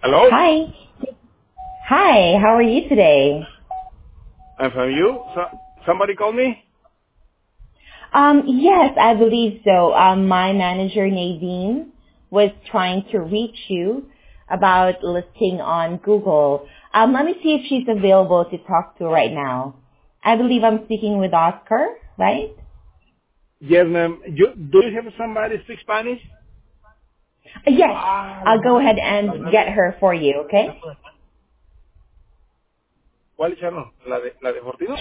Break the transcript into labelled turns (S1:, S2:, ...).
S1: Hello?
S2: Hi. Hi, how are you today?
S1: I'm from you? Somebody called me?
S2: Yes, I believe so. My manager Nadine was trying to reach you about listing on Google. Let me see if she's available to talk to right now. I believe I'm speaking with Oscar, right?
S1: Yes, ma'am. Do you have somebody speak Spanish?
S2: Yes,
S1: Ah,
S2: I'll go ahead and get her for you, okay?
S1: ¿cuál channel? ¿La de Fortino?